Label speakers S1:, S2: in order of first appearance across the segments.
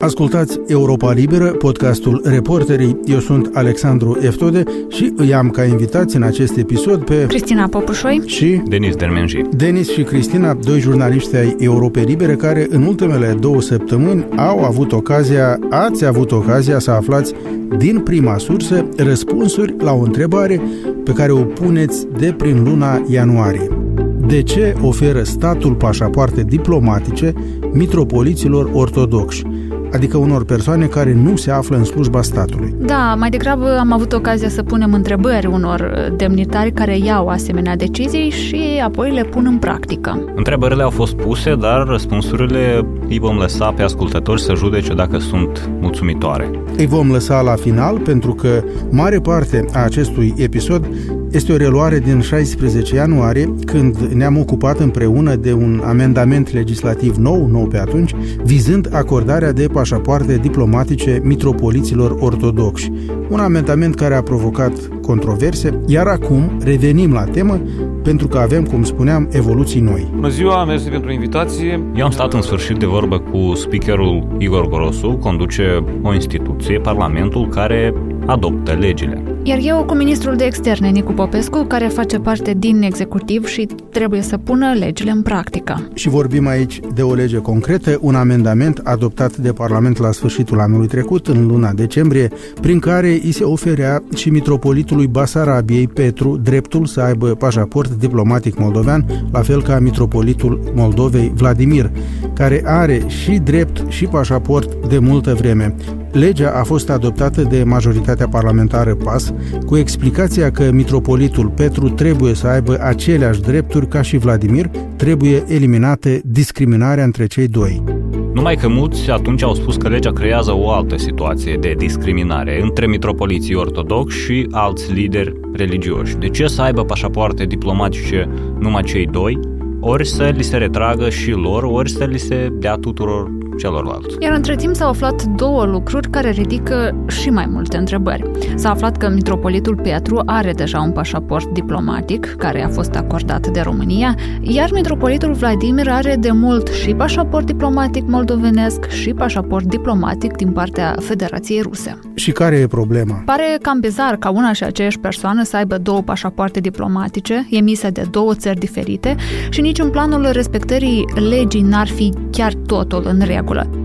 S1: Ascultați Europa Liberă, podcastul Reporterii. Eu sunt Alexandru Eftode și îi am ca invitați în acest episod pe
S2: Cristina Popușoi
S1: și
S3: Denis Dermenji.
S1: Denis și Cristina, doi jurnaliști ai Europei Libere care în ultimele 2 săptămâni ați avut ocazia să aflați din prima sursă răspunsuri la o întrebare pe care o puneți de prin luna ianuarie. De ce oferă statul pașapoarte diplomatice mitropoliților ortodoxi, adică unor persoane care nu se află în slujba statului?
S2: Da, mai degrabă am avut ocazia să punem întrebări unor demnitari care iau asemenea decizii și apoi le pun în practică.
S3: Întrebările au fost puse, dar răspunsurile îi vom lăsa pe ascultători să judece dacă sunt mulțumitoare.
S1: Îi vom lăsa la final pentru că mare parte a acestui episod este o reluare din 16 ianuarie, când ne-am ocupat împreună de un amendament legislativ nou pe atunci, vizând acordarea de pașapoarte diplomatice mitropoliților ortodoxi. Un amendament care a provocat controverse, iar acum revenim la temă pentru că avem, cum spuneam, evoluții noi.
S4: Bună ziua, mersi pentru invitație.
S3: Eu am stat în sfârșit de vorbă cu speakerul Igor Grosu, conduce o instituție, Parlamentul, care adoptă legile.
S2: Iar eu cu ministrul de externe, Nicu Popescu, care face parte din executiv și trebuie să pună legile în practică.
S1: Și vorbim aici de o lege concretă, un amendament adoptat de Parlament la sfârșitul anului trecut, în luna decembrie, prin care îi se oferea și mitropolitului Basarabiei, Petru, dreptul să aibă pașaport diplomatic moldovean, la fel ca mitropolitul Moldovei, Vladimir, care are și drept și pașaport de multă vreme. Legea a fost adoptată de majoritatea parlamentară PAS, cu explicația că mitropolitul Petru trebuie să aibă aceleași drepturi ca și Vladimir, trebuie eliminată discriminarea între cei doi.
S3: Numai că mulți atunci au spus că legea creează o altă situație de discriminare între mitropoliții ortodoxi și alți lideri religioși. De ce să aibă pașapoarte diplomatice numai cei doi, ori să li se retragă și lor, ori să li se dea tuturor celorlalți?
S2: Iar între timp s-au aflat 2 lucruri care ridică și mai multe întrebări. S-a aflat că mitropolitul Petru are deja un pașaport diplomatic care a fost acordat de România, iar mitropolitul Vladimir are de mult și pașaport diplomatic moldovenesc și pașaport diplomatic din partea Federației Ruse.
S1: Și care e problema?
S2: Pare cam bizar ca una și aceeași persoană să aibă 2 pașapoarte diplomatice emise de 2 țări diferite și nici în planul respectării legii n-ar fi chiar totul în regulă.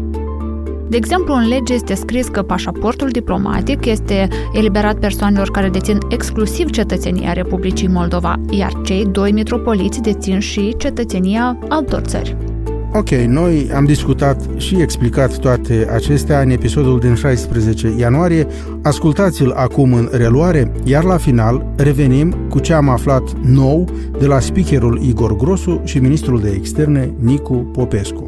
S2: De exemplu, în lege este scris că pașaportul diplomatic este eliberat persoanelor care dețin exclusiv cetățenia Republicii Moldova, iar cei 2 mitropoliți dețin și cetățenia altor țări.
S1: Ok, noi am discutat și explicat toate acestea în episodul din 16 ianuarie. Ascultați-l acum în reluare, iar la final revenim cu ce am aflat nou de la speakerul Igor Grosu și ministrul de externe Nicu Popescu.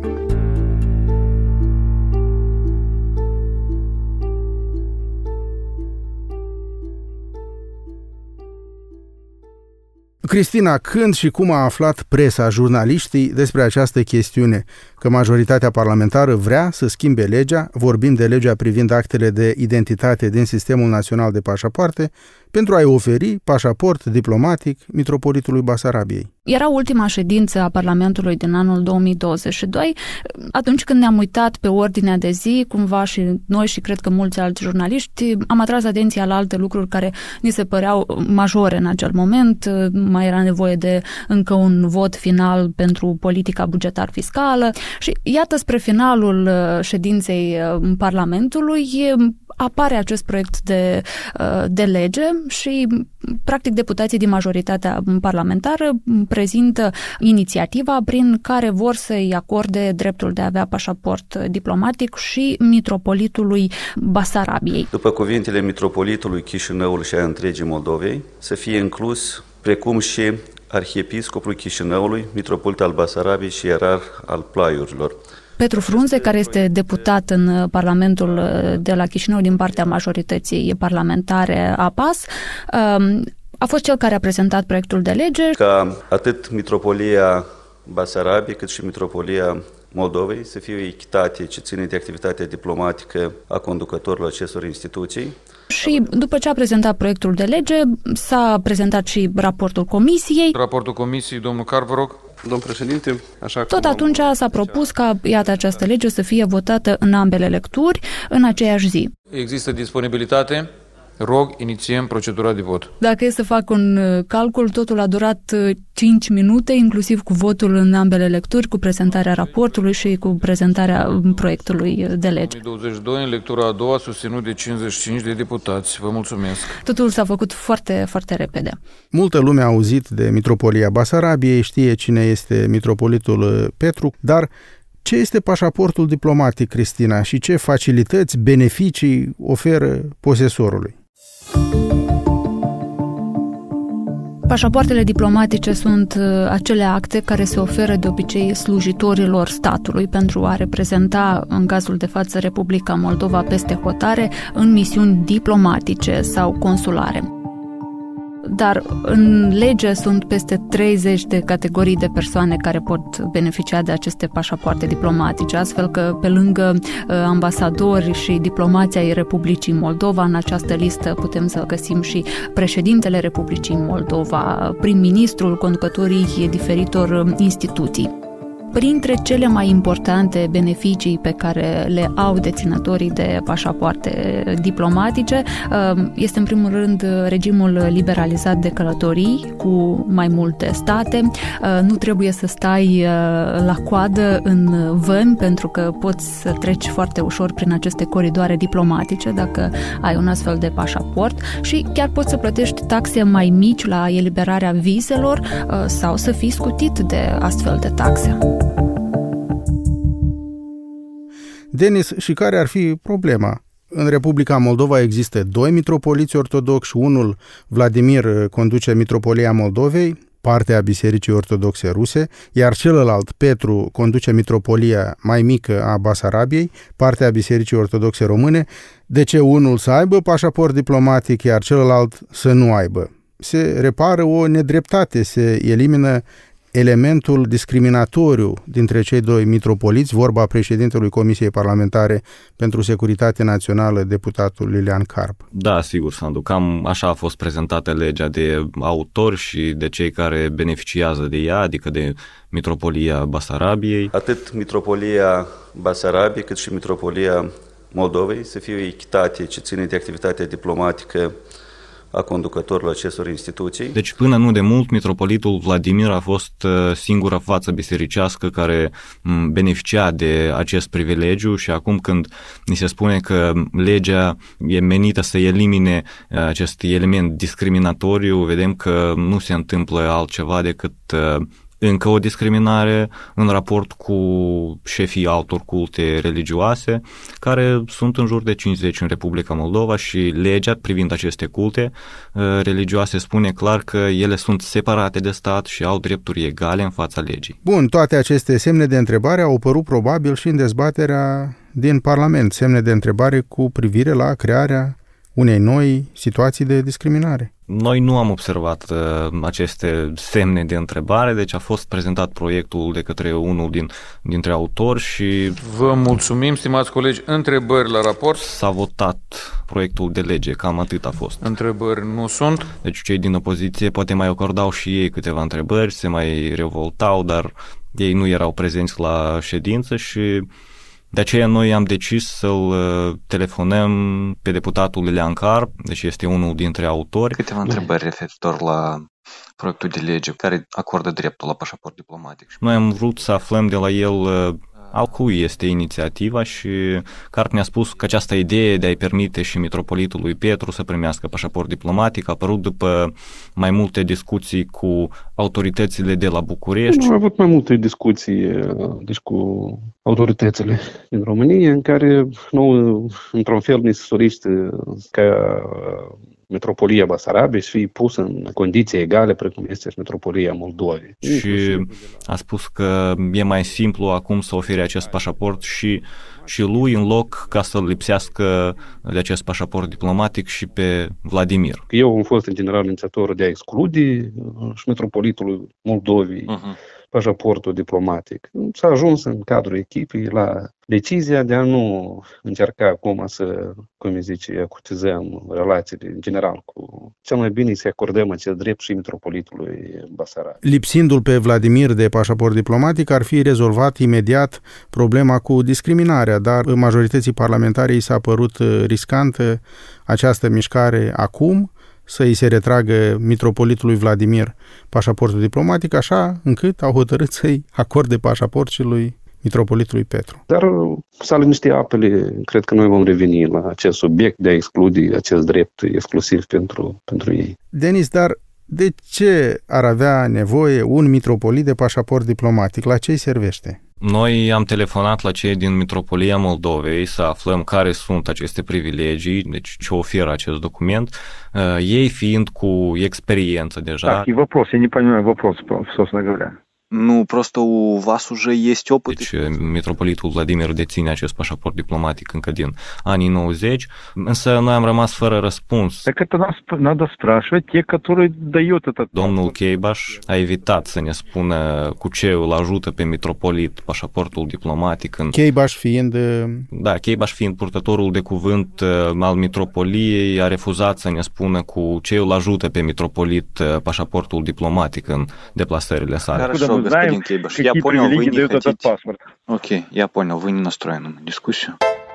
S1: Cristina, când și cum a aflat presa, jurnaliștii despre această chestiune, că majoritatea parlamentară vrea să schimbe legea, vorbim de legea privind actele de identitate din Sistemul Național de Pașapoarte, pentru a-i oferi pașaport diplomatic mitropolitului Basarabiei?
S2: Era ultima ședință a Parlamentului din anul 2022, atunci când ne-am uitat pe ordinea de zi, cumva și noi și cred că mulți alți jurnaliști, am atras atenția la alte lucruri care ni se păreau majore în acel moment. Mai era nevoie de încă un vot final pentru politica bugetar-fiscală și iată, spre finalul ședinței Parlamentului apare acest proiect de lege și practic deputații din majoritatea parlamentară prezintă inițiativa prin care vor să-i acorde dreptul de a avea pașaport diplomatic și mitropolitului Basarabiei.
S5: După cuvintele mitropolitului Chișinăului și a întregii Moldovei, să fie inclus precum și arhiepiscopul Chișinăului, mitropolit al Basarabiei și ierarh al Plaiurilor.
S2: Petru Frunze, care este deputat în Parlamentul de la Chișinău din partea majorității parlamentare a PAS, a fost cel care a prezentat proiectul de lege.
S5: Ca atât mitropolia Basarabiei cât și mitropolia Moldovei să fie o echitate ce ține de activitatea diplomatică a conducătorilor acestor instituții.
S2: Și după ce a prezentat proiectul de lege, s-a prezentat și raportul comisiei.
S4: Raportul comisiei, domnul Carl, vă rog.
S6: Domn președinte,
S2: Tot atunci s-a propus ca, iată, această lege să fie votată în ambele lecturi, în aceeași zi.
S4: Există disponibilitate? Rog, inițiem procedura de vot.
S2: Dacă e să fac un calcul, totul a durat 5 minute, inclusiv cu votul în ambele lecturi, cu prezentarea raportului și cu prezentarea proiectului de lege.
S4: 2022, în lectura a doua, susținut de 55 de deputați. Vă mulțumesc.
S2: Totul s-a făcut foarte, foarte repede.
S1: Multă lume a auzit de Mitropolia Basarabiei, știe cine este mitropolitul Petru, dar ce este pașaportul diplomatic, Cristina, și ce facilități, beneficii oferă posesorului?
S2: Pașapoartele diplomatice sunt acele acte care se oferă de obicei slujitorilor statului pentru a reprezenta, în cazul de față, Republica Moldova peste hotare, în misiuni diplomatice sau consulare. Dar în lege sunt peste 30 de categorii de persoane care pot beneficia de aceste pașapoarte diplomatice, astfel că pe lângă ambasadori și diplomații ai Republicii Moldova, în această listă putem să găsim și președintele Republicii Moldova, prim-ministrul, conducătorii diferitor instituții. Printre cele mai importante beneficii pe care le au deținătorii de pașapoarte diplomatice este în primul rând regimul liberalizat de călătorii cu mai multe state. Nu trebuie să stai la coadă în vămi pentru că poți să treci foarte ușor prin aceste coridoare diplomatice dacă ai un astfel de pașaport și chiar poți să plătești taxe mai mici la eliberarea vizelor sau să fii scutit de astfel de taxe.
S1: Denis, și care ar fi problema? În Republica Moldova există 2 mitropoliți ortodoxi, unul, Vladimir, conduce Mitropolia Moldovei, partea Bisericii Ortodoxe Ruse, iar celălalt, Petru, conduce Mitropolia mai mică a Basarabiei, partea Bisericii Ortodoxe Române. De ce unul să aibă pașaport diplomatic, iar celălalt să nu aibă? Se repară o nedreptate, se elimină elementul discriminatoriu dintre cei 2 mitropoliți, vorba președintelui Comisiei Parlamentare pentru Securitate Națională, deputatul Lilian Carp.
S3: Da, sigur, Sandu, cam așa a fost prezentată legea de autori și de cei care beneficiază de ea, adică de Mitropolia Basarabiei.
S5: Atât Mitropolia Basarabiei cât și Mitropolia Moldovei să fie o echitate ce ține de activitatea diplomatică a conducătorilor acestor instituții.
S3: Deci până nu de mult, mitropolitul Vladimir a fost singura față bisericească care beneficia de acest privilegiu și acum când ni se spune că legea e menită să elimine acest element discriminatoriu, vedem că nu se întâmplă altceva decât încă o discriminare în raport cu șefii altor culte religioase, care sunt în jur de 50 în Republica Moldova și legea privind aceste culte religioase spune clar că ele sunt separate de stat și au drepturi egale în fața legii.
S1: Bun, toate aceste semne de întrebare au apărut probabil și în dezbaterea din Parlament, semne de întrebare cu privire la crearea unei noi situații de discriminare.
S3: Noi nu am observat aceste semne de întrebare, deci a fost prezentat proiectul de către unul dintre autori și...
S4: Vă mulțumim, stimați colegi. Întrebări la raport?
S3: S-a votat proiectul de lege, cam atât a fost.
S4: Întrebări nu sunt.
S3: Deci cei din opoziție poate mai acordau și ei câteva întrebări, se mai revoltau, dar ei nu erau prezenți la ședință și... De aceea noi am decis să-l telefonăm pe deputatul Lilian Carp, deci este unul dintre autori.
S7: Câteva întrebări referitor la proiectul de lege care acordă dreptul la pașaport diplomatic.
S3: Noi am vrut să aflăm de la el al cui este inițiativa și Carp ne-a spus că această idee de a-i permite și mitropolitului Petru să primească pașaport diplomatic a apărut după mai multe discuții cu autoritățile de la București.
S6: Am avut mai multe discuții deci cu autoritățile din România în care nou, într-un fel, ni se solicită ca Mitropolia Basarabiei să fie pusă în condiții egale precum este și Mitropolia Moldovei.
S3: Și a spus că e mai simplu acum să ofere acest pașaport și lui în loc ca să lipsească de acest pașaport diplomatic și pe Vladimir.
S6: Eu am fost în general inițiator de a exclude și Mitropolitul Moldovei pașaportul diplomatic. S-a ajuns în cadrul echipei la decizia de a nu încerca acum să, cum îi zice, acutizăm relațiile în general cu... Cel mai bine să acordăm acest drept și mitropolitului Basarab.
S1: Lipsindu-l pe Vladimir de pașaport diplomatic, ar fi rezolvat imediat problema cu discriminarea, dar majorității parlamentare i s-a părut riscantă această mișcare acum, să îi se retragă mitropolitului Vladimir pașaportul diplomatic, așa încât au hotărât să-i acorde pașaport și lui mitropolitului Petru.
S6: Dar s-a liniștit apele, cred că noi vom reveni la acest subiect de a exclude acest drept exclusiv pentru ei.
S1: Denis, dar de ce ar avea nevoie un mitropolit de pașaport diplomatic? La ce îi servește?
S3: Noi am telefonat la cei din Mitropolia Moldovei să aflăm care sunt aceste privilegii, deci ce oferă acest document, ei fiind cu experiență deja.
S8: Так, и вопрос, я не понимаю вопрос, собственно говоря.
S7: Ну, просто у вас уже есть опыт.
S3: Deci mitropolitul Vladimir deține acest pașaport diplomatic încă din anii 90, însă noi am rămas fără răspuns.
S8: Так это надо спрашивать те, которые dают этот...
S3: Domnul Cheibaș a evitat să ne spună cu ce îl ajută pe mitropolit pașaportul diplomatic.
S1: Cheibaș fiind...
S3: Da, Cheibaș fiind purtătorul de cuvânt al mitropoliei, a refuzat să ne spună cu ce îl ajută pe mitropolit pașaportul diplomatic în deplasările sale.
S7: Хорошо, господин Кейбаш, я понял, вы не хотите... Окей, я понял, вы не настроены на дискуссию.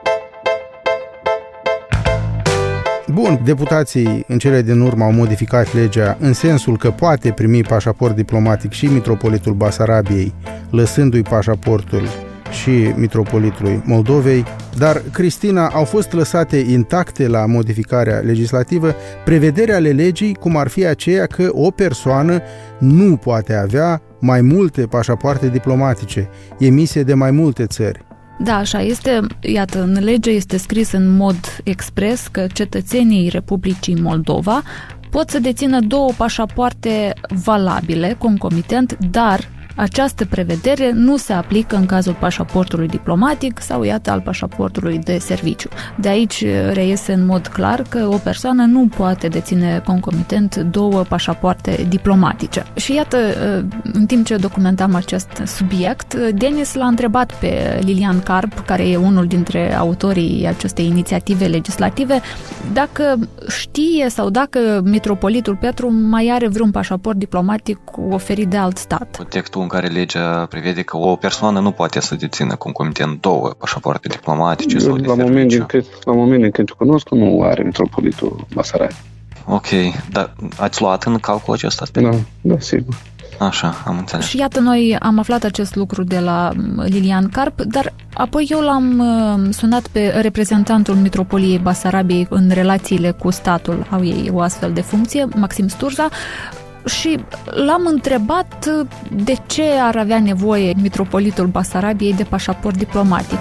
S1: Bun, deputații în cele din urmă au modificat legea în sensul că poate primi pașaport diplomatic și mitropolitul Basarabiei, lăsându-i pașaportul și mitropolitului Moldovei, dar, Cristina, au fost lăsate intacte la modificarea legislativă prevederi ale legii, cum ar fi aceea că o persoană nu poate avea mai multe pașapoarte diplomatice emise de mai multe țări.
S2: Da, așa este. Iată, în lege este scris în mod expres că cetățenii Republicii Moldova pot să dețină 2 pașapoarte valabile, concomitent, dar această prevedere nu se aplică în cazul pașaportului diplomatic sau, iată, al pașaportului de serviciu. De aici reiese în mod clar că o persoană nu poate deține concomitent 2 pașapoarte diplomatice. Și iată, în timp ce documentam acest subiect, Denis l-a întrebat pe Lilian Carp, care e unul dintre autorii acestei inițiative legislative, dacă știe sau dacă mitropolitul Petru mai are vreun pașaport diplomatic oferit de alt stat.
S7: Textul în care legea prevede că o persoană nu poate să dețină concomitent 2 pașapoarte diplomatice sau de serviciu.
S6: La momentul în când te cunosc, nu are mitropolitul Basarab.
S7: Ok, dar ați luat în calcul acest aspect?
S6: Da, sigur.
S7: Așa, am înțeles.
S2: Și iată, noi am aflat acest lucru de la Lilian Carp, dar apoi eu l-am sunat pe reprezentantul Mitropoliei Basarabiei în relațiile cu statul, au ei o astfel de funcție, Maxim Sturza, și l-am întrebat de ce ar avea nevoie mitropolitul Basarabiei de pașaport diplomatic.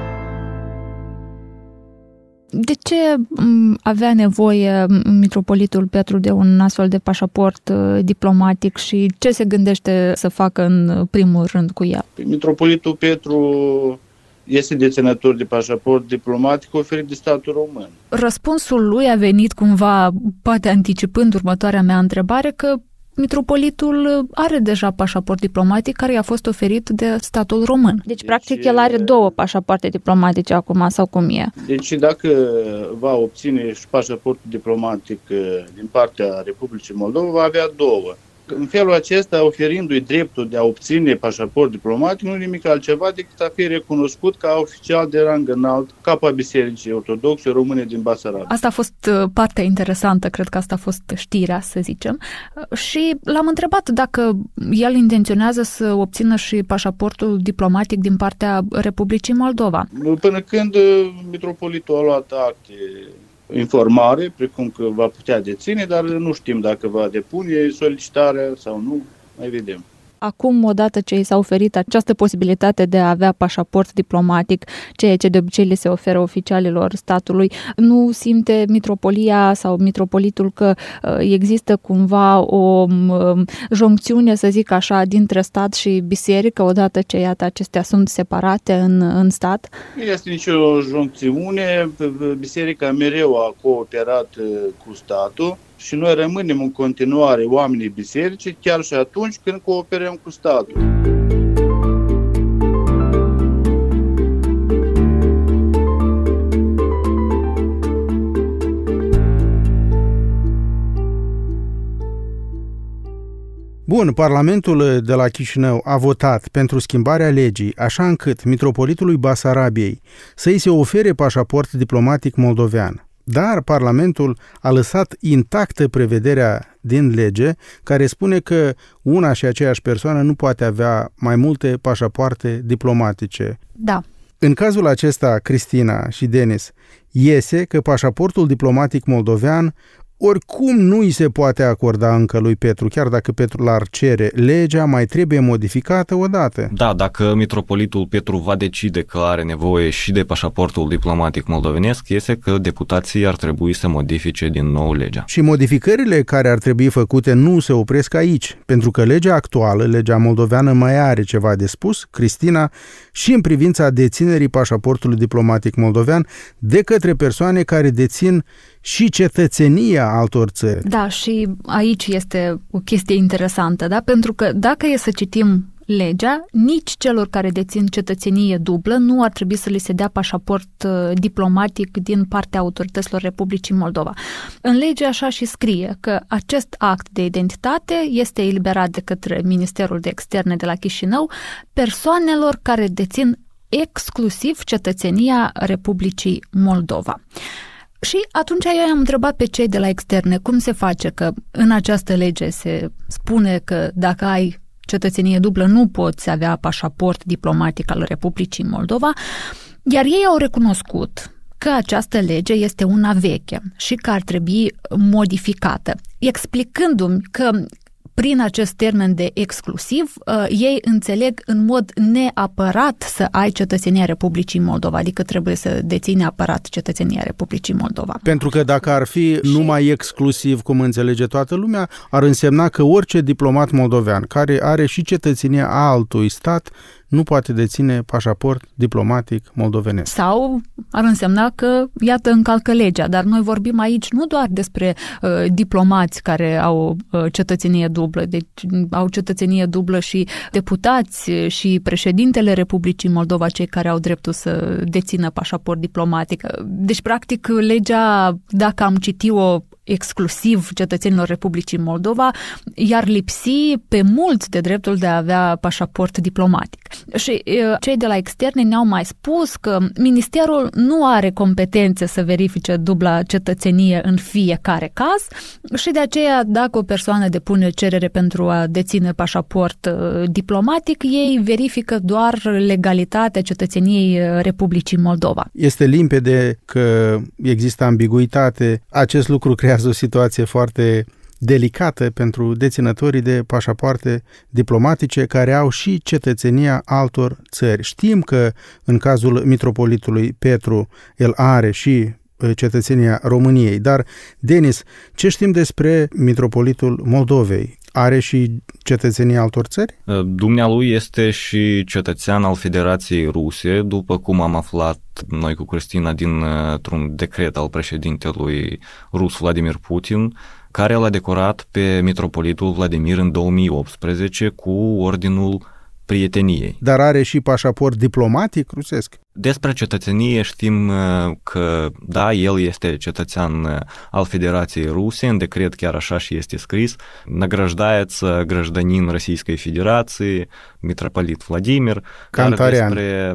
S2: De ce avea nevoie mitropolitul Petru de un astfel de pașaport diplomatic și ce se gândește să facă în primul rând cu el?
S9: Mitropolitul Petru este deținător de pașaport diplomatic oferit de statul român.
S2: Răspunsul lui a venit cumva, poate anticipând următoarea mea întrebare, că mitropolitul are deja pașaport diplomatic care i-a fost oferit de statul român. Deci practic, el are 2 pașapoarte diplomatice acum, sau cum e?
S9: Deci, dacă va obține și pașaportul diplomatic din partea Republicii Moldova, va avea 2. În felul acesta, oferindu-i dreptul de a obține pașaport diplomatic, nu nimic altceva decât a fi recunoscut ca oficial de rang înalt, cap a Bisericii Ortodoxe Române din Basarab.
S2: Asta a fost partea interesantă, cred că asta a fost știrea, să zicem. Și l-am întrebat dacă el intenționează să obțină și pașaportul diplomatic din partea Republicii Moldova.
S9: Până când mitropolitul a luat acte informare, precum că va putea deține, dar nu știm dacă va depune solicitarea sau nu, mai vedem.
S2: Acum, odată ce i s-a oferit această posibilitate de a avea pașaport diplomatic, ceea ce de obicei le se oferă oficialilor statului, nu simte mitropolia sau mitropolitul că există cumva o joncțiune, să zic așa, dintre stat și biserică, odată ce, iată, acestea sunt separate în stat?
S9: Nu este nicio joncțiune. Biserica mereu a cooperat cu statul și noi rămânem în continuare oamenii bisericii, chiar și atunci când cooperăm cu statul.
S1: Bun, Parlamentul de la Chișinău a votat pentru schimbarea legii, așa încât mitropolitului Basarabiei să-i se ofere pașaport diplomatic moldovean. Dar Parlamentul a lăsat intactă prevederea din lege care spune că una și aceeași persoană nu poate avea mai multe pașapoarte diplomatice.
S2: Da.
S1: În cazul acesta, Cristina și Denis, iese că pașaportul diplomatic moldovean oricum nu îi se poate acorda încă lui Petru, chiar dacă Petru l-ar cere. Legea mai trebuie modificată odată.
S3: Da, dacă mitropolitul Petru va decide că are nevoie și de pașaportul diplomatic moldovenesc, este că deputații ar trebui să modifice din nou legea.
S1: Și modificările care ar trebui făcute nu se opresc aici, pentru că legea actuală, legea moldoveană, mai are ceva de spus, Cristina, și în privința deținerii pașaportului diplomatic moldovean de către persoane care dețin și cetățenia altor țări.
S2: Da, și aici este o chestie interesantă, da? Pentru că dacă e să citim legea, nici celor care dețin cetățenie dublă nu ar trebui să li se dea pașaport diplomatic din partea autorităților Republicii Moldova. În lege așa și scrie că acest act de identitate este eliberat de către Ministerul de Externe de la Chișinău persoanelor care dețin exclusiv cetățenia Republicii Moldova. Și atunci eu i-am întrebat pe cei de la externe cum se face că în această lege se spune că dacă ai cetățenie dublă nu poți avea pașaport diplomatic al Republicii Moldova, iar ei au recunoscut că această lege este una veche și că ar trebui modificată, explicându-mi că prin acest termen de exclusiv, ei înțeleg în mod neapărat să ai cetățenia Republicii Moldova, adică trebuie să deții neapărat cetățenia Republicii Moldova.
S1: Pentru că dacă ar fi numai exclusiv, cum înțelege toată lumea, ar însemna că orice diplomat moldovean care are și cetățenia altui stat nu poate deține pașaport diplomatic moldovenesc.
S2: Sau ar însemna că, iată, încalcă legea, dar noi vorbim aici nu doar despre diplomați care au cetățenie dublă, deci au cetățenie dublă și deputați și președintele Republicii Moldova, cei care au dreptul să dețină pașaport diplomatic. Deci, practic, legea, dacă am citit-o exclusiv cetățenilor Republicii Moldova, iar lipsi pe mult de dreptul de a avea pașaport diplomatic. Și cei de la externe ne-au mai spus că ministerul nu are competențe să verifice dubla cetățenie în fiecare caz și de aceea, dacă o persoană depune cerere pentru a deține pașaport diplomatic, ei verifică doar legalitatea cetățeniei Republicii Moldova.
S1: Este limpede că există ambiguitate. Acest lucru creează o situație foarte delicată pentru deținătorii de pașapoarte diplomatice care au și cetățenia altor țări. Știm că în cazul mitropolitului Petru el are și cetățenia României, dar, Denis, ce știm despre mitropolitul Moldovei? Are și cetățenia altor țări?
S3: Dumnealui este și cetățean al Federației Ruse, după cum am aflat noi cu Cristina dintr-un decret al președintelui rus Vladimir Putin, care l-a decorat pe mitropolitul Vladimir în 2018 cu Ordinul Prieteniei.
S1: Dar are și pașaport diplomatic rusesc?
S3: Despre cetățenie știm că, da, el este cetățean al Федерации Русии, în decret chiar așa și este scris, награждается гражданин Российской Федерации, mitropolit Vladimir,
S1: Cantarian.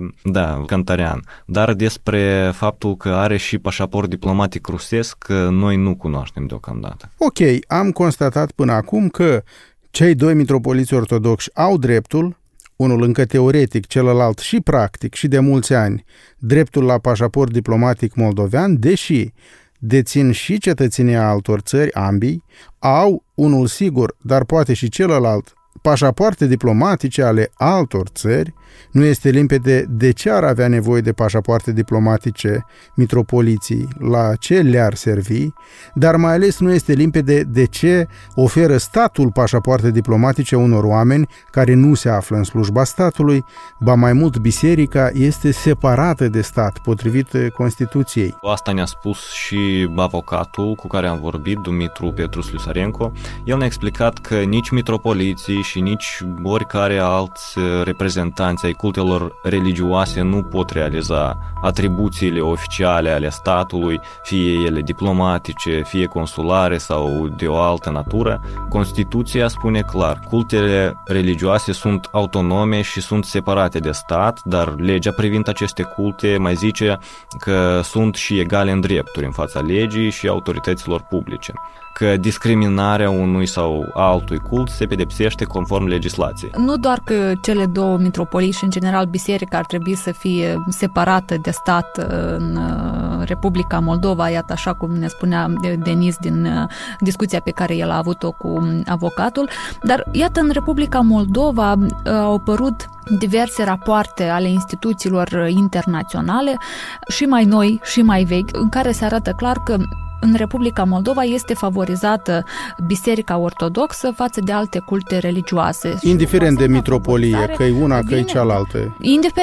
S3: Cantarian. Dar despre faptul că are și pașaport diplomatic rusesc, noi nu cunoaștem deocamdată.
S1: Ok, am constatat până acum că cei doi mitropoliți ortodoxi au dreptul, unul încă teoretic, celălalt și practic și de mulți ani, dreptul la pașaport diplomatic moldovean, deși dețin și cetățenia altor țări, ambii, au unul sigur, dar poate și celălalt, pașapoarte diplomatice ale altor țări, nu este limpede de ce ar avea nevoie de pașapoarte diplomatice mitropoliții, la ce le-ar servi, dar mai ales nu este limpede de ce oferă statul pașapoarte diplomatice unor oameni care nu se află în slujba statului, ba mai mult biserica este separată de stat, potrivit Constituției.
S3: Asta ne-a spus și avocatul cu care am vorbit, Dumitru Petru Sliusarenko. El ne-a explicat că nici mitropoliții și nici oricare alți reprezentanți ai cultelor religioase nu pot realiza atribuțiile oficiale ale statului, fie ele diplomatice, fie consulare sau de o altă natură. Constituția spune clar, cultele religioase sunt autonome și sunt separate de stat, dar legea privind aceste culte mai zice că sunt și egale în drepturi în fața legii și autorităților publice, că discriminarea unui sau altui cult se pedepsește conform legislației.
S2: Nu doar că cele două mitropolii și în general biserica ar trebui să fie separată de stat în Republica Moldova, iată așa cum ne spunea Denis din discuția pe care el a avut-o cu avocatul, dar iată în Republica Moldova au apărut diverse rapoarte ale instituțiilor internaționale și mai noi și mai vechi, în care se arată clar că în Republica Moldova este favorizată Biserica Ortodoxă față de alte culte religioase.
S1: Indiferent de mitropolie, că e una, că e cealaltă.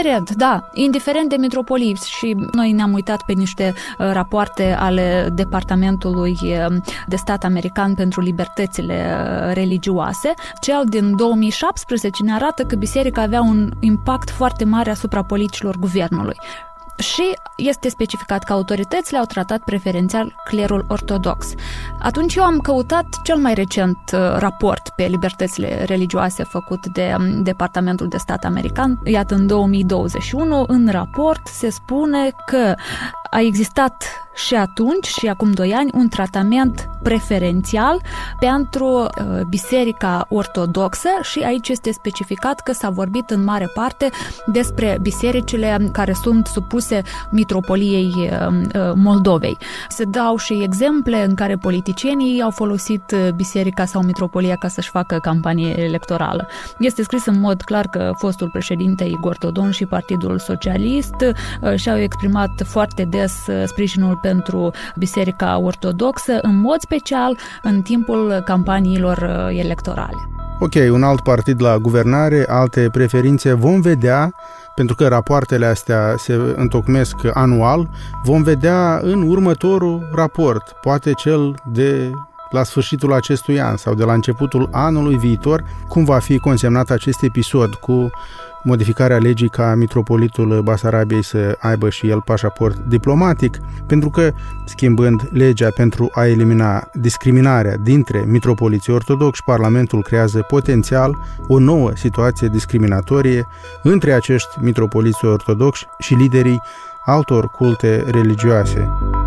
S2: Indiferent de mitropolie. Și noi ne-am uitat pe niște rapoarte ale Departamentului de Stat American pentru Libertățile Religioase. Cel din 2017 ne arată că biserica avea un impact foarte mare asupra politicilor guvernului. Și este specificat că autoritățile au tratat preferențial clerul ortodox. Atunci eu am căutat cel mai recent raport pe libertățile religioase făcut de Departamentul de Stat American. Iată, în 2021, în raport se spune că a existat și atunci și acum 2 ani un tratament preferențial pentru Biserica Ortodoxă și aici este specificat că s-a vorbit în mare parte despre bisericile care sunt supuse mitropoliei Moldovei. Se dau și exemple în care politicienii au folosit biserica sau mitropolia ca să-și facă campanie electorală. Este scris în mod clar că fostul președinte Igor Dodon și Partidul Socialist și-au exprimat foarte des sprijinul pentru Biserica Ortodoxă, în mod special în timpul campaniilor electorale.
S1: Ok, un alt partid la guvernare, alte preferințe, vom vedea, pentru că rapoartele astea se întocmesc anual, vom vedea în următorul raport, poate cel de la sfârșitul acestui an sau de la începutul anului viitor, cum va fi consemnat acest episod cu modificarea legii ca mitropolitul Basarabiei să aibă și el pașaport diplomatic, pentru că, schimbând legea pentru a elimina discriminarea dintre mitropoliții ortodoxi, Parlamentul creează potențial o nouă situație discriminatorie între acești mitropoliți ortodoxi și liderii altor culte religioase.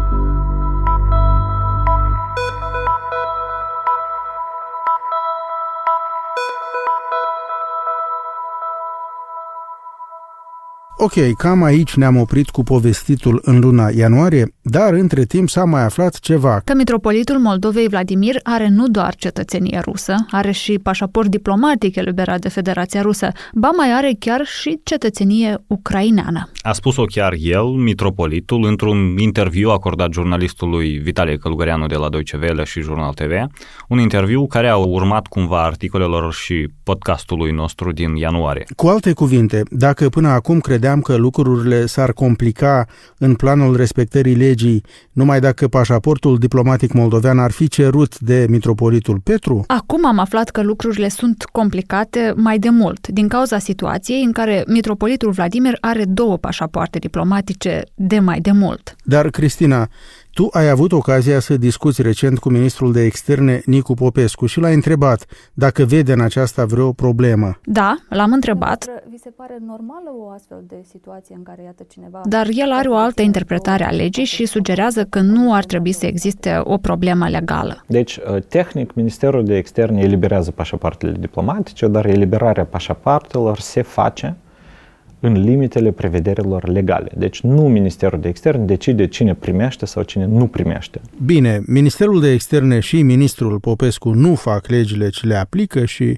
S1: Ok, cam aici ne-am oprit cu povestitul în luna ianuarie, dar între timp s-a mai aflat ceva.
S2: Că mitropolitul Moldovei Vladimir are nu doar cetățenie rusă, are și pașaport diplomatic eliberat de Federația Rusă, ba mai are chiar și cetățenie ucraineană.
S3: A spus-o chiar el, mitropolitul, într-un interviu acordat jurnalistului Vitalie Călugăreanu de la Deutsche Welle și Jurnal TV, un interviu care a urmat cumva articolelor și podcastului nostru din ianuarie.
S1: Cu alte cuvinte, dacă până acum credeam că lucrurile s-ar complica în planul respectării legii numai dacă pașaportul diplomatic moldovean ar fi cerut de mitropolitul Petru,
S2: acum am aflat că lucrurile sunt complicate mai de mult, din cauza situației în care mitropolitul Vladimir are 2 pașapoarte diplomatice de mai de mult.
S1: Dar, Cristina, tu ai avut ocazia să discuți recent cu ministrul de externe Nicu Popescu și l-ai întrebat dacă vede în aceasta vreo problemă.
S2: Da, l-am întrebat.
S10: Vi se pare normală o astfel de situație în care iată cineva...
S2: Dar el are o altă interpretare a legii și sugerează că nu ar trebui să existe o problemă legală.
S11: Deci, tehnic, Ministerul de Externe eliberează pașapoartele diplomatice, dar eliberarea pașapoartelor se face în limitele prevederilor legale. Deci nu Ministerul de Externe decide cine primește sau cine nu primește.
S1: Bine, Ministerul de Externe și ministrul Popescu nu fac legile ce le aplică și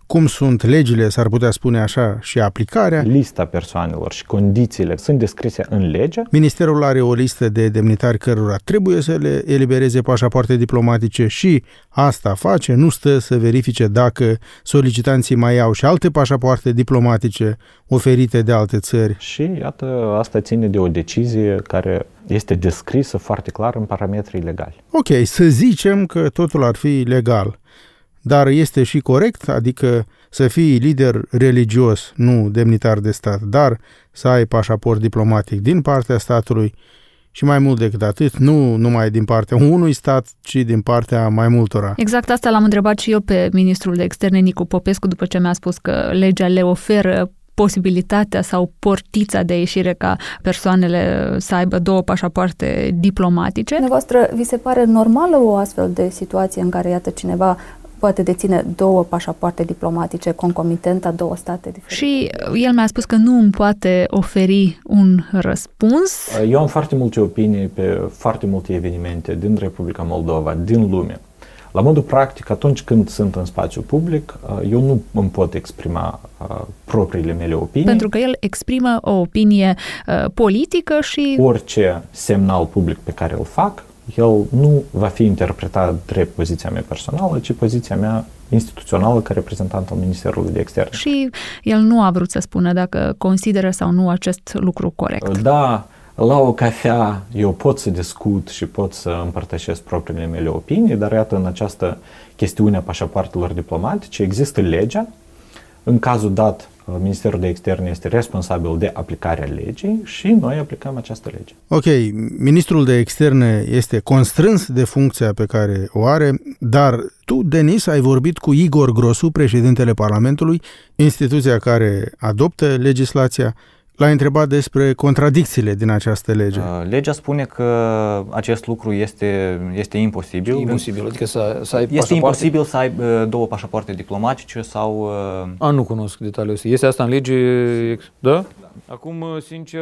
S1: cum sunt legile, s-ar putea spune așa, și aplicarea.
S11: Lista persoanelor și condițiile sunt descrise în lege.
S1: Ministerul are o listă de demnitari cărora trebuie să le elibereze pașapoarte diplomatice și asta face, nu stă să verifice dacă solicitanții mai au și alte pașapoarte diplomatice oferite de alte țări.
S11: Și iată, asta ține de o decizie care este descrisă foarte clar în parametrii legali.
S1: Ok, să zicem că totul ar fi legal, dar este și corect, adică să fii lider religios, nu demnitar de stat, dar să ai pașaport diplomatic din partea statului și mai mult decât atât, nu numai din partea unui stat, ci din partea mai multora.
S2: Exact asta l-am întrebat și eu pe ministrul de externe, Nicu Popescu, după ce mi-a spus că legea le oferă posibilitatea sau portița de ieșire ca persoanele să aibă 2 pașapoarte diplomatice.
S10: Dumneavoastră, vi se pare normală o astfel de situație în care, iată, cineva poate deține 2 pașapoarte diplomatice concomitent a 2 state diferite?
S2: Și el mi-a spus că nu îmi poate oferi un răspuns.
S11: Eu am foarte multe opinii pe foarte multe evenimente din Republica Moldova, din lume. La modul practic, atunci când sunt în spațiu public, eu nu îmi pot exprima propriile mele opinii.
S2: Pentru că el exprimă o opinie politică și...
S11: Orice semnal public pe care îl fac, el nu va fi interpretat drept poziția mea personală, ci poziția mea instituțională ca reprezentant al Ministerului de Externe.
S2: Și el nu a vrut să spună dacă consideră sau nu acest lucru corect.
S11: Da, la o cafea eu pot să discut și pot să împărtășesc propriile mele opinii, dar iată, în această chestiune a pașapoartelor diplomatice există legea. În cazul dat, Ministerul de Externe este responsabil de aplicarea legii și noi aplicăm această lege.
S1: Ok, ministrul de Externe este constrâns de funcția pe care o are, dar tu, Denis, ai vorbit cu Igor Grosu, președintele Parlamentului, instituția care adoptă legislația. L-a întrebat despre contradicțiile din această lege.
S3: Legea spune că acest lucru este imposibil.
S4: Imposibil, adică să ai
S3: este imposibil să ai 2 pașapoarte diplomatice sau...
S4: Nu cunosc detaliul ăsta. Este asta în lege? Da? Acum, sincer,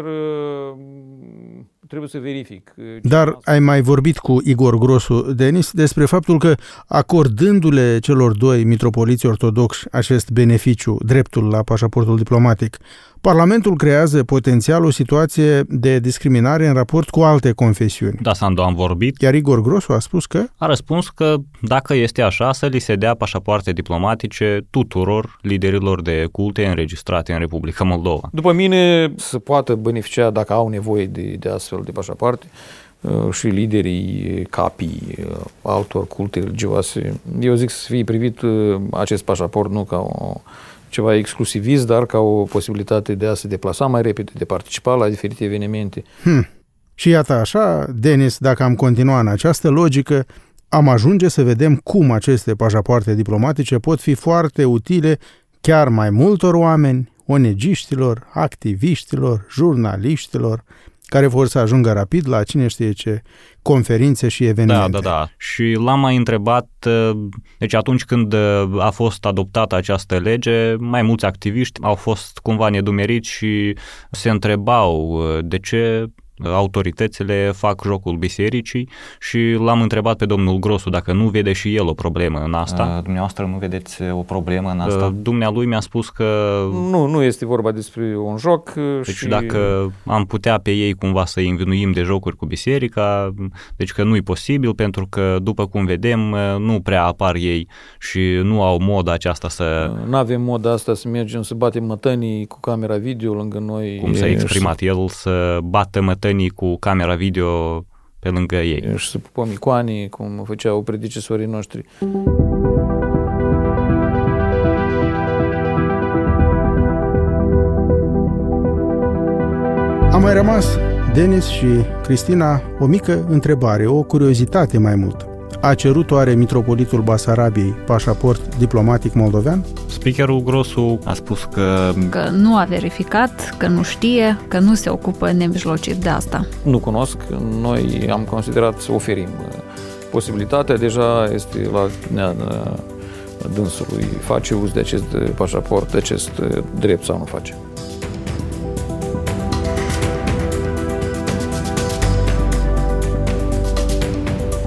S4: trebuie să verific.
S1: Dar ai mai vorbit cu Igor Grosu, Denis, despre faptul că acordându-le celor 2 mitropoliți ortodoxi acest beneficiu, dreptul la pașaportul diplomatic, Parlamentul creează potențial o situație de discriminare în raport cu alte confesiuni.
S3: Da, Sandu, am vorbit.
S1: Iar Igor Grosu a spus că...
S3: A răspuns că dacă este așa, să li se dea pașapoarte diplomatice tuturor liderilor de culte înregistrate în Republica Moldova.
S4: După mine, să poată beneficia, dacă au nevoie de astfel de pașapoarte, și liderii, capii altor culte religioase. Eu zic să fie privit acest pașaport nu ca ceva exclusivist, dar ca o posibilitate de a se deplasa mai repede, de participa la diferite evenimente.
S1: Și iată așa, Denis, dacă am continua în această logică, am ajunge să vedem cum aceste pașapoarte diplomatice pot fi foarte utile chiar mai multor oameni, ONG-știlor, activiștilor, jurnaliștilor, care vor să ajungă rapid la cine știe ce conferințe și evenimente.
S3: Da. Și l-am mai întrebat, deci atunci când a fost adoptată această lege, mai mulți activiști au fost cumva nedumeriți și se întrebau de ce autoritățile fac jocul bisericii și l-am întrebat pe domnul Grosu dacă nu vede și el o problemă în asta. Dumneavoastră nu vedeți o problemă în asta? Dumnealui mi-a spus că...
S4: Nu este vorba despre un joc.
S3: Deci dacă am putea pe ei cumva să-i învinuim de jocuri cu biserica, deci că nu e posibil, pentru că după cum vedem nu prea apar ei și nu au moda aceasta să...
S4: Nu avem moda asta să mergem să batem mătănii cu camera video lângă noi.
S3: Cum s-a exprimat el, să bată mătănii cu camera video pe lângă ei.
S4: Și să pupăm icoane, cum făceau predecesorii noștri.
S1: A mai rămas, Denis și Cristina, o mică întrebare, o curiozitate mai mult. A cerut oare mitropolitul Basarabiei pașaport diplomatic moldovean?
S3: Speakerul Grosu a spus că
S2: nu a verificat, că nu știe, că nu se ocupă nemijlocit de asta.
S4: Nu cunosc. Noi am considerat să oferim posibilitatea. Deja este la atitudinea dânsului. Face uz de acest pașaport, de acest drept sau nu face.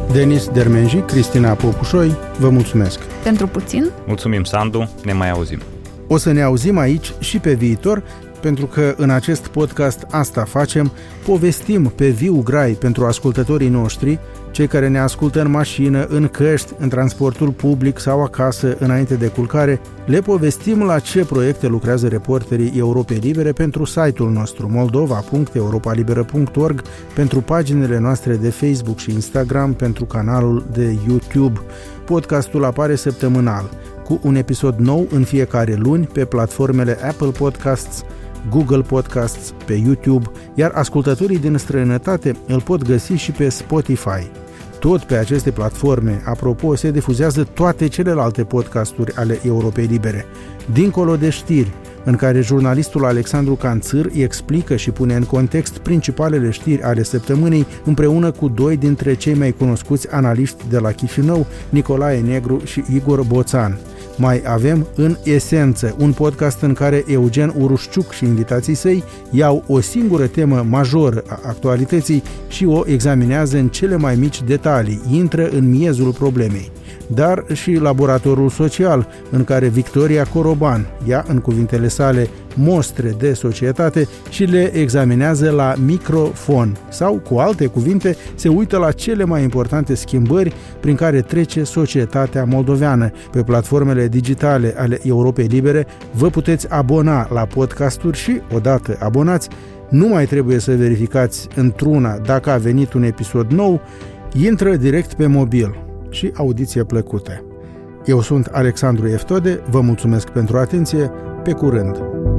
S1: Denis Dermenji, Cristina Popușoi, vă mulțumesc.
S2: Pentru puțin.
S3: Mulțumim, Sandu, ne mai auzim.
S1: O să ne auzim aici și pe viitor, pentru că în acest podcast asta facem, povestim pe viu grai pentru ascultătorii noștri, cei care ne ascultă în mașină, în căști, în transportul public sau acasă înainte de culcare, le povestim la ce proiecte lucrează reporterii Europei Libere pentru site-ul nostru moldova.europalibera.org, pentru paginile noastre de Facebook și Instagram, pentru canalul de YouTube. Podcastul apare săptămânal, cu un episod nou în fiecare luni pe platformele Apple Podcasts, Google Podcasts, pe YouTube, iar ascultătorii din străinătate îl pot găsi și pe Spotify. Tot pe aceste platforme, apropo, se difuzează toate celelalte podcasturi ale Europei Libere. Dincolo de știri, în care jurnalistul Alexandru Canțâr îi explică și pune în context principalele știri ale săptămânii, împreună cu doi dintre cei mai cunoscuți analiști de la Chișinău, Nicolae Negru și Igor Boțan. Mai avem În Esență, un podcast în care Eugen Urușciuc și invitații săi iau o singură temă majoră a actualității și o examinează în cele mai mici detalii, intră în miezul problemei. Dar și Laboratorul Social, în care Victoria Coroban ia în cuvintele sale mostre de societate și le examinează la microfon, sau, cu alte cuvinte, se uită la cele mai importante schimbări prin care trece societatea moldoveană. Pe platformele digitale ale Europei Libere vă puteți abona la podcasturi și, odată abonați, nu mai trebuie să verificați într-una dacă a venit un episod nou, intră direct pe mobil. Și audiție plăcută. Eu sunt Alexandru Eftode, vă mulțumesc pentru atenție, pe curând!